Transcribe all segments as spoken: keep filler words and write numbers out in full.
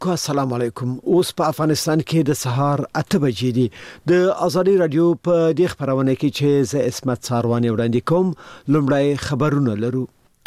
السلام علیکم. اوس په افغانستان کې د سهار اته بجې دي. د ازادي رادیو په دې خبرونه کې چې ز اسمت ساروانی وړاندې کوم لومړی خبرونه لرو.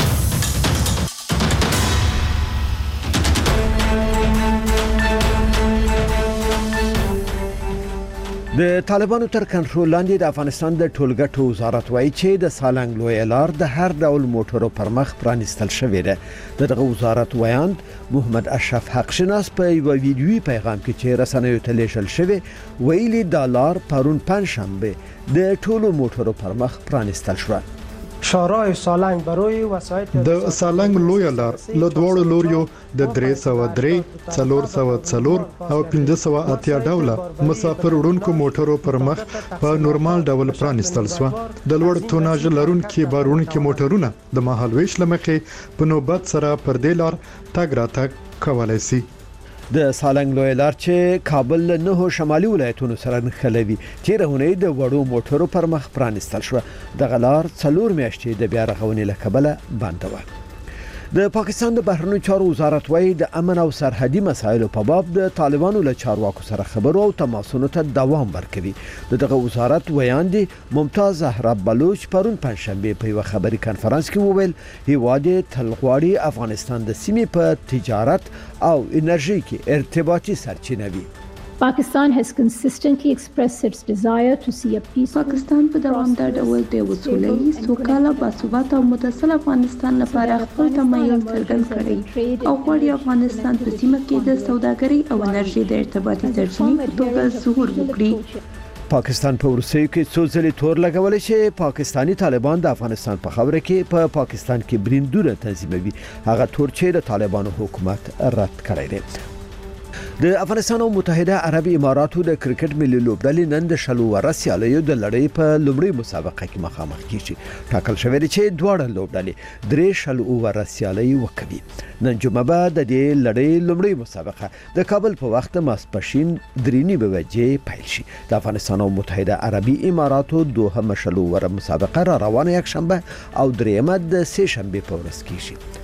د طالبانو تر کنټرول لاندې د افغانستان د ټولګټو وزارت وایي چې د سالنګ لوی لار د هر ډول موټرو پر مخ پرانستل شوې ده. دغه وزارت وایاند محمد اشرف حق شناس په یو ویډیوي پیغام کې چې رسنیو ته لیږل شوی ویلي د لار پرون پنځشنبه د ټولو موټرو پر مخ پرانستل شو. شورای سالنگ برای وسایط د سالنگ لوی لار له دوړو لوریو د درې سوه درې څلور سوه څلور او پنځه سوه اتیا ډوله مسافر وړونکو موټرو پر مخ په نورمال ډول پرانستل شو. د لوړ توناژ لرونکو بارونکو موټرونه د مهالويش لمخې په نوبت سره پر دې لار تګ راتګ کولای شي. د سالنګ لوی لار چې کابل له نه شمالي ولایتونو سره نښلوي چې رهونې د وړو موټرو پر مخ پرانستل شو. د غلار څلور میاشتې د بیا رغونې له کبله بند و. د پاکستان د بهرنیو چارو وزارت وایي د امن او سرحدي مسایلو په باب د طالبانو له چارواکو سره خبرو او تماسونو ته دوام ورکوي. دغه وزارت ویاندې ممتاز زهرا بلوچ پرون پنځشنبه په یو خبري کانفرنس کې وویل هیواد تلغواړي افغانستان د سیمې په تجارت او انرژي کې ارتباطي سرچینه وي. Pakistan has consistently expressed its desire to see a peaceful پاکستان په دوامدار ډول د وسوله‌ای سوکاله باثباته او متصل افغانستان لپاره خپل تمایل څرګند کړی او غواړي افغانستان په سیمه کې د سوداګرۍ او انرژي د ارتباطي سرچینې په توګه ظهور وکړي. پاکستان په ورسېو کې څو ځلې تور لګولې چې پاکستانی طالبان د افغانستان په خبره کې په پا پاکستان کې بریندونه تنظیموي. هغه تور چې د طالبانو حکومت رد کړی دی. د افغانستان او متحده عرب اماراتو د کرکټ ملي لوبډلې نن د شلو ور سیالیو د لړۍ په لومړۍ مسابقه کې مخامخ کیږي. ټاکل شوی دی چې دواړه لوبډلې درې شلو ور سیالۍ وکوي. نن جمعه به د دې لړۍ لومړۍ مسابقه د کابل په وخت ماسپښین درې نیمه بجې پیل شي. د افغانستان او متحده عربي اماراتو دوهمه شلو ور مسابقه را روانه یک شنبه او دریمه د سه شنبه په ورځ کیږي.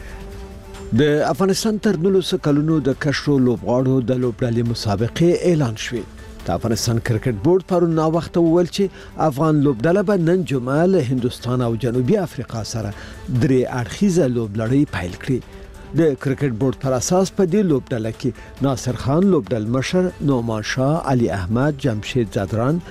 د افغانستان تر نولسو کلونو د کشرو لوبغاړو د لوبډلې مسابقې اعلان شوې. د افغانستان کرکټ بورډ پرون نا وخت وویل چې افغان لوبډله به نن جمعه له هندستان او جنوبي افریقا سره درې اړخیزه لوبلړۍ پیل کړي. د کرکټ بورډ پر اساس په دې لوبډله کې ناصر خان لوبډل مشر، نومان شاه، علي احمد، جمشید زدران،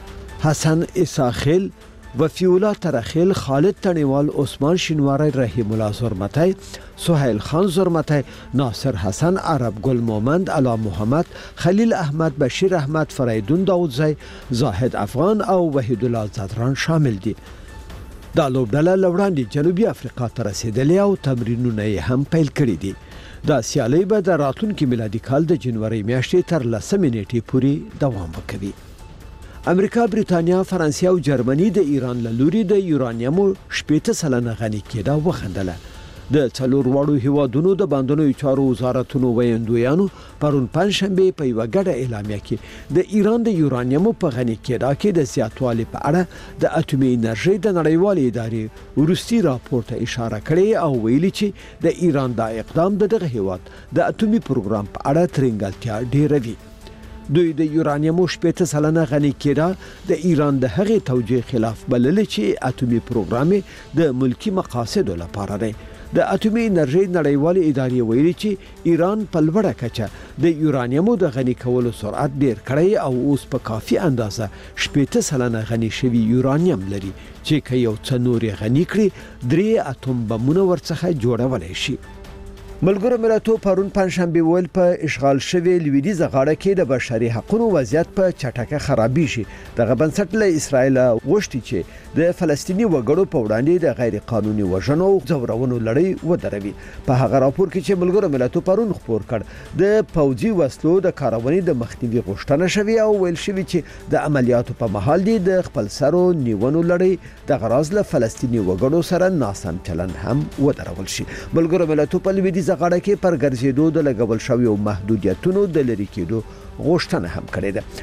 حسن اساخیل، وفیولا ترخیل، خالد تنیوال، عثمان شینواری، رحیم الله زرمتی، سهیل خان زرمتی، ناصر حسن، عرب گل مومند، علا محمد، خلیل احمد، بشیر احمد، فریدون داودزی، زاهد افغان او وحید الله زدران شامل دي. دا لوبډله لوړاندې جنوبي افریقا ته رسیدلې او تمرینونه یې هم پیل کړي دي. دا سیالۍ به د راتلونکي میلادي کال د جنوري میاشتې تر لسمې نیټې پورې دوام وکوي. امریکا، بریتانیا، فرانسې او جرمني د ایران له لوري د یورانیمو شپېته سلنه غني کېدا وخندله. د څلور واړو هیوادونو د باندنیو چارو وزارتونو ویاندویانو پرون پنځشنبه په یوه ګډه اعلامیه کې د ایران د یورانیمو په غني کېدا کې د زیاتوالي په اړه د اټومي انرژي د نړیوالې ادارې وروستي راپور ته اشاره کړې او ویلي چې د ایران دا اقدام د دغه هیواد د اټومي پروګرام په اړه ترنګلتیا ډیروي. دوی د یورانیمو شپېته سلنه غني کېدا د ایران د هغې توجیه خلاف بللې چې اټومي پروګرام د ملکی مقاصدو لپاره دی. د اټومي انرژي نړیوالې ادارې ویلي چې ایران په لوړه کچه د یورانیمو د غني کولو سرعت ډیر کړی او اوس په کافي اندازه شپېته سلنه غني شوی یورانیم لري چې که یو څه نورې غني کړي درې اتوم بمونه ورڅخه جوړولی شي. ملګرو ملتونو پرون پنځشنبه ویل په اشغال شوی لویدیځه غاړه کې د بشري حقوقو وضعیت په چټکه خرابې شي. دغه بنسټ له اسرائیل غوښتي چې د فلسطیني وګړو په وړاندې د غیر قانوني وژنو او ځورونو لړۍ ودروي. په هغه راپور کې چې ملګرو ملتونو پرون خپور کړ د پوځي وسلو د کارونې د مخنیوي غوښتنه شوې او ویل شوی چې د عملیاتو په مهال دی د خپل سرو نیونو لړۍ د غراض له فلسطیني وګړو سره ناسم چلند هم ودرول شي. ملګرو ملتونو په لویدیځه غاړه کې پر ګرځېدو د لګول شویو محدودیتونو د لرې کېدو غوښتنه هم کړې ده.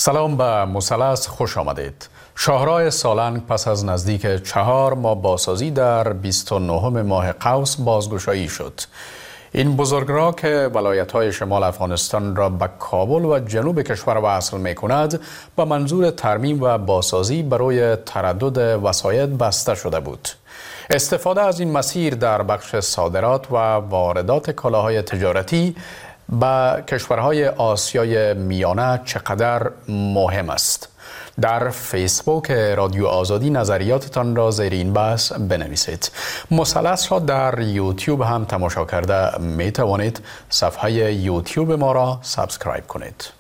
سلام به مثلث، خوش آمدید. شاهراه سالنگ پس از نزدیک چهار ماه بازسازی در بیست و نهم ماه قوس بازگشایی شد. این بزرگراه که ولایت‌های شمال افغانستان را به کابل و جنوب کشور وصل می‌کند، به منظور ترمیم و بازسازی برای تردد وسایط بسته شده بود. استفاده از این مسیر در بخش صادرات و واردات کالاهای تجارتی به کشورهای آسیای میانه چقدر مهم است؟ در فیسبوک رادیو آزادی نظریاتتان را زیر این بحث بنویسید. مثلث را در یوتیوب هم تماشا کرده می توانید. صفحه یوتیوب ما را سابسکرایب کنید.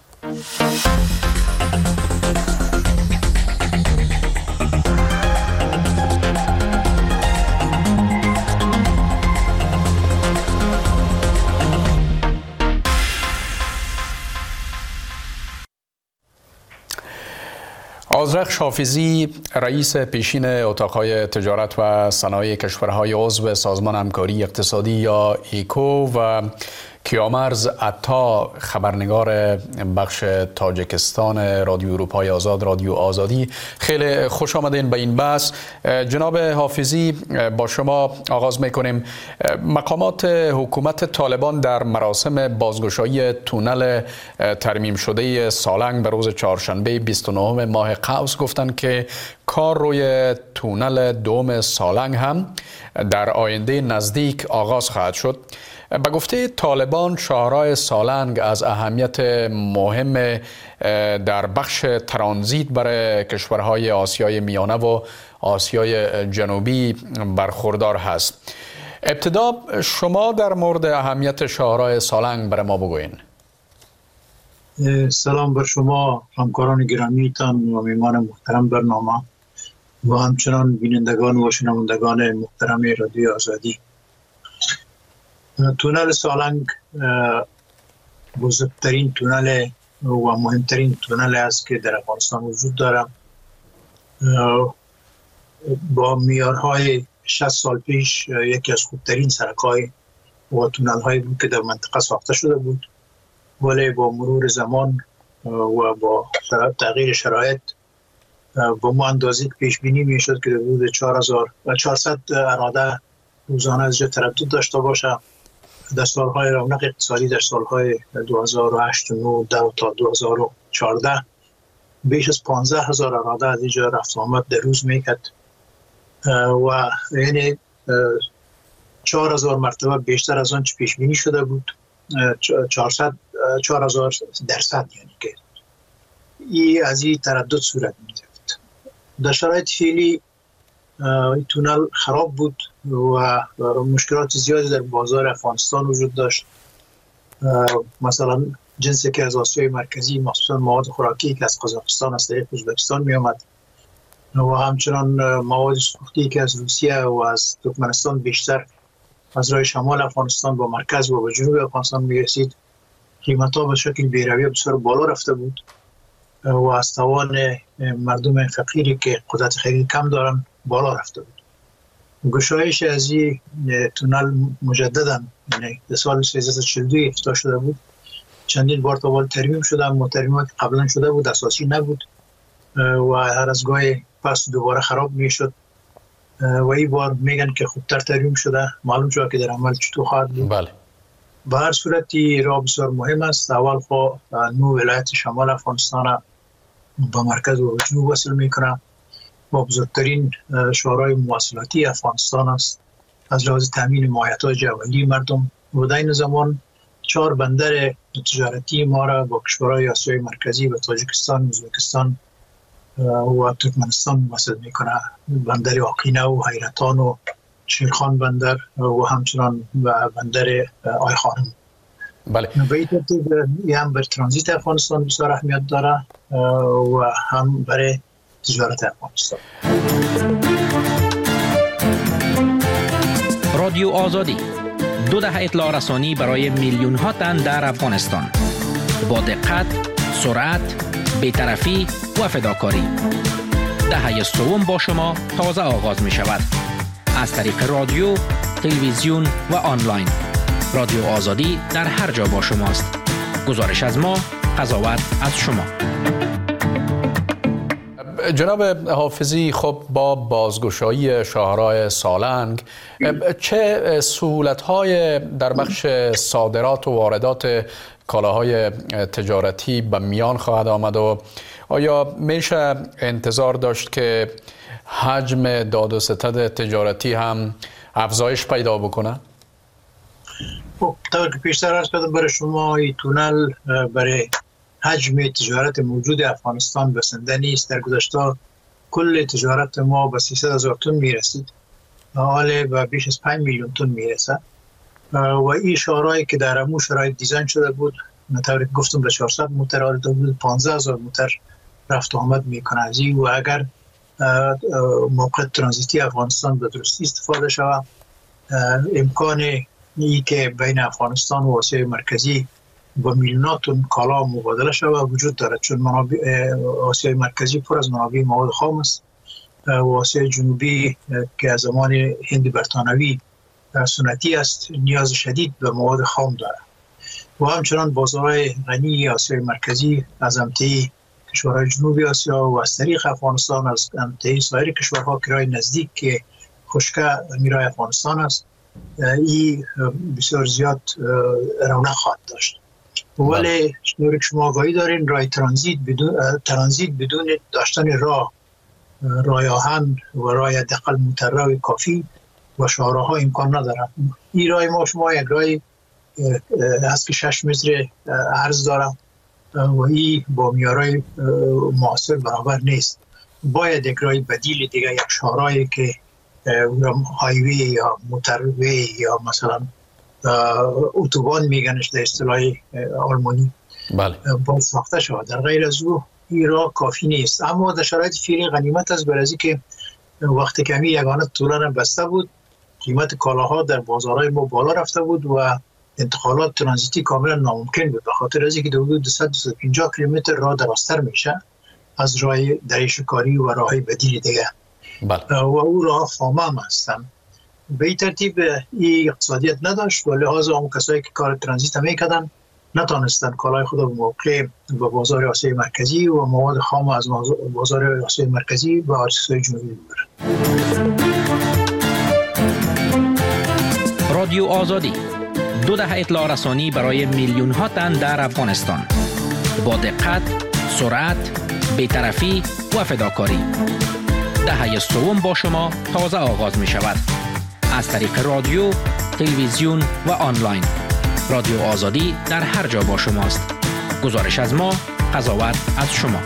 آذرخش حافظی، رئیس پیشین اتاقهای تجارت و صنایع کشورهای عضو سازمان همکاری اقتصادی یا ایکو و کیامرز عطا، خبرنگار بخش تاجیکستان رادیو اروپای آزاد رادیو آزادی، خیلی خوش آمدین به این بحث. جناب حافظی، با شما آغاز میکنیم. مقامات حکومت طالبان در مراسم بازگشایی تونل ترمیم شده سالنگ به روز چهارشنبه بیست و نهم ماه قوس گفتند که کار روی تونل دوم سالنگ هم در آینده نزدیک آغاز خواهد شد. به گفته طالبان، شاهراه سالنگ از اهمیت مهم در بخش ترانزیت برای کشورهای آسیای میانه و آسیای جنوبی برخوردار هست. ابتدا شما در مورد اهمیت شاهراه سالنگ برای ما بگوین. سلام بر شما همکاران گرامیتان و میهمان محترم برنامه و همچنان بینندگان و شنوندگان محترم رادیو آزادی. تونل سالنگ بزرگترین تونل و مهمترین تونل است که در افغانستان وجود دارد. با معیارهای شصت سال پیش یکی از خوبترین سرک‌های و تونل‌هایی بود که در منطقه ساخته شده بود، ولی با مرور زمان و با تغییر شرایط با ما اندازه که پیش بینی میشد که حدود چهار هزار و چهارصد اراده روزانه از جا تردد داشته باشه. در سالهای رونق اقتصادی در سالهای دو هزار و هشت و نه تا دو هزار و چهارده بیش از پانزده هزار اراده از اینجا رفت آمد در روز میکرد و یعنی چهار هزار مرتبه بیشتر از آن چه پیش بینی شده بود. چهارصد چهار هزار درصد، یعنی که این از این تردد صورت می‌گرفت. در شرایط فعلی این تونل خراب بود و مشکلات زیادی در بازار افغانستان وجود داشت. مثلا جنسی که از آسیای مرکزی، مخصوصا مواد خوراکی که از قزاقستان از طریق ازبکستان می آمد و همچنان مواد سوختی که از روسیه و از ترکمنستان بیشتر از راه شمال افغانستان با مرکز و به جنوب افغانستان می رسید، قیمت‌ها به شکل بی‌رویه بسیار بالا رفته بود و از توان مردم فقیری که قدرت خرید کم دارن بالا رفته بود. گشایش از این تونل مجددا، یعنی در سال سیزده چهل و دو افتتاح شده بود، چندین بار تا ترمیم شده، اما ترمیمات قبلا شده بود اساسی نبود و هر از گاهی پس دوباره خراب میشد و این بار میگن که خوبتر ترمیم شده. معلوم شد که در عمل چطور خواهد بود. بله. به هر صورتی راه بسیار مهم است. اول خو نو ولایت شمال افغانستان با مرکز و جنوب وصل میکنه و بزرگترین شاهراه مواصلاتی افغانستان است از لحاظ تامین مایحتاج جولی مردم. و در این زمان چهار بندر تجارتی ما را با کشورهای آسیای مرکزی و تاجیکستان، ازبکستان و ترکمنستان وصل میکنه. بندر آقینه و حیرتان و شیرخان بندر و همچنان بندر آی خانم. بله. به این ترتیب هم بر ترانزیت افغانستان بسیار اهمیت داره و هم برای تجارت افغانستان. رادیو آزادی، دو دهه اطلاع رسانی برای میلیون ها تن در افغانستان، با دقت، سرعت، بی‌طرفی و فداکاری. دهه سوم با شما تازه آغاز می شود. از طریق رادیو، تلویزیون و آنلاین. رادیو آزادی در هر جا با شماست. گزارش از ما، قضاوت از شما. جناب حافظی، خب با بازگشایی شاهراه سالنگ چه سهولت‌های در بخش صادرات و واردات کالاهای تجارتی به میان خواهد آمد و آیا میشه انتظار داشت که حجم داد و ستد تجارتی هم افزایش پیدا بکنه؟ خب طور که پیشتر عرض کردم برای شما این تونل برای حجم تجارت موجود افغانستان بسنده نیست. در گذشته کل تجارت ما به سیصد هزار تن میرسید، حالا به بیش از پنج میلیون تن میرسه و این شاهراهی که در امو شرایط دیزاین شده بود، طوری که گفتم به چهارصد موتر آورده بود، پانزده هزار موتر رفت آمد میکنه از این و اگر موقع ترانزیتی افغانستان به درستی استفاده شود امکان ای که بین افغانستان و آسیای مرکزی با میلیونات تن کالا مبادله شود وجود دارد، چون منابع آسیای مرکزی پر از منابع مواد خام است و آسیای جنوبی که از زمان هند برطانوی سنتی است نیاز شدید به مواد خام دارد و همچنان بازارهای غنی آسیای مرکزی از امتحی کشورهای جنوبی آسیا و از طریق افغانستان از امتحی سایر کشورها که رای نزدیک که خشکه میرای افغانستان است، این بسیار زیاد رونق خواهد داشت. ولی شنوری که شما آگاهی دارین رای ترانزیت بدون ترانزیت بدون داشتن راه رای آهن و رای حداقل موترروی کافی و شاهراه‌ها امکان ندارد. این رای ما شما یک رای هست که شش متر عرض دارد و این با معیارهای معاصر برابر نیست. باید یک رای بدیل دیگه، یک شاهراهی که هایوی یا موتروی یا مثلا اتوبان میگنش در اصطلاح آلمانی بله باید ساخته شود. در غیر از او این راه کافی نیست. اما در شرایط فعلی غنیمت است برای که وقتی که همین یگانه طولان بسته بود قیمت کالاها در بازارهای ما بالا رفته بود و انتقالات ترانزیتی کاملا ناممکن بود، به خاطر از اینکه حدود دویست تا دویست و پنجاه کیلومتر راه درازتر میشه از راه دریچه کاری و راههای بدیل دیگه. بله. و او راه خامه هم هستن. به این ترتیب این اقتصادیت نداشت و لحاظ اون کسایی که کار ترانزیت هم میکردن نتانستن کالای خود به موقع به بازار آسیای مرکزی و مواد خام از بازار آسیای مرکزی و آسیای جنوبی ببرن. رادیو آزادی، دو دهه اطلاع رسانی برای میلیون ها تن در افغانستان، با دقت، سرعت، بی‌طرفی و فداکاری. دهه سوم با شما تازه آغاز می شود. از طریق رادیو، تلویزیون و آنلاین. رادیو آزادی در هر جا با شماست. گزارش از ما، قضاوت از شما.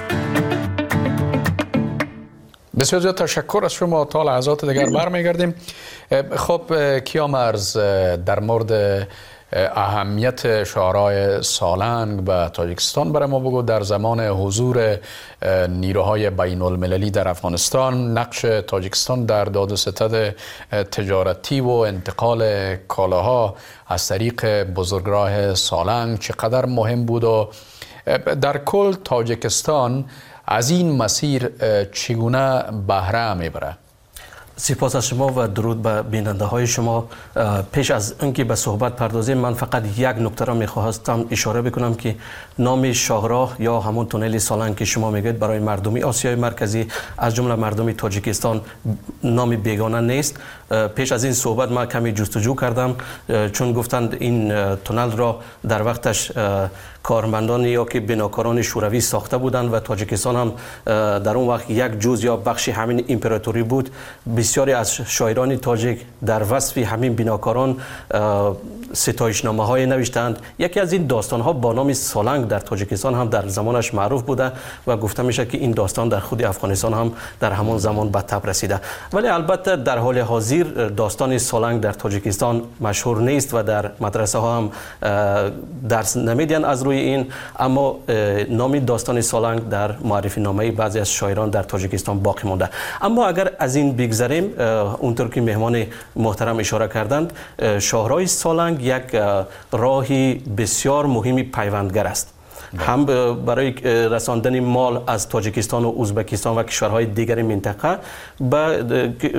بسیار زیاد تشکر از شما. تا لحظات دیگر برمیگردیم. خب کیامرز، در مورد اهمیت شاهراه سالنگ به تاجیکستان برای ما بگو. در زمان حضور نیروهای بین المللی در افغانستان نقش تاجیکستان در داد و ستد تجارتی و انتقال کالاها از طریق بزرگراه سالنگ چقدر مهم بود و در کل تاجیکستان از این مسیر چگونه بهره میبره؟ سپاس از شما و درود به بیننده های شما. پیش از اینکه به صحبت پردازیم من فقط یک نکته را میخواستم اشاره بکنم که نام شاهراه یا همون تونل سالنگ که شما میگید برای مردمی آسیای مرکزی از جمله مردمی تاجیکستان نام بیگانه نیست. پیش از این صحبت ما کمی جستجو کردم چون گفتند این تونل را در وقتش کارمندان یا که بناکاران شوروی ساخته بودند و تاجیکستان هم در اون وقت یک جزء یا بخشی همین امپراتوری بود. بسیاری از شاعران تاجیک در وصف همین بناکاران ستایشنامه های نوشتند. یکی از این داستان ها با نام سالنگ در تاجیکستان هم در زمانش معروف بوده و گفته میشه که این داستان در خود افغانستان هم در همان زمان به تب رسیده. ولی البته در حال حاضر داستان سالنگ در تاجیکستان مشهور نیست و در مدرسه ها هم درس نمیدن از روی این، اما نام داستان سالنگ در معرفی نامه بعضی از شاعران در تاجیکستان باقی مونده. اما اگر از این بگذریم، اونطور که مهمان محترم اشاره کردند، شاهراه سالنگ یک راهی بسیار مهمی پیوندگر است. هم برای رساندن مال از تاجیکستان و ازبکستان و کشورهای دیگر منطقه به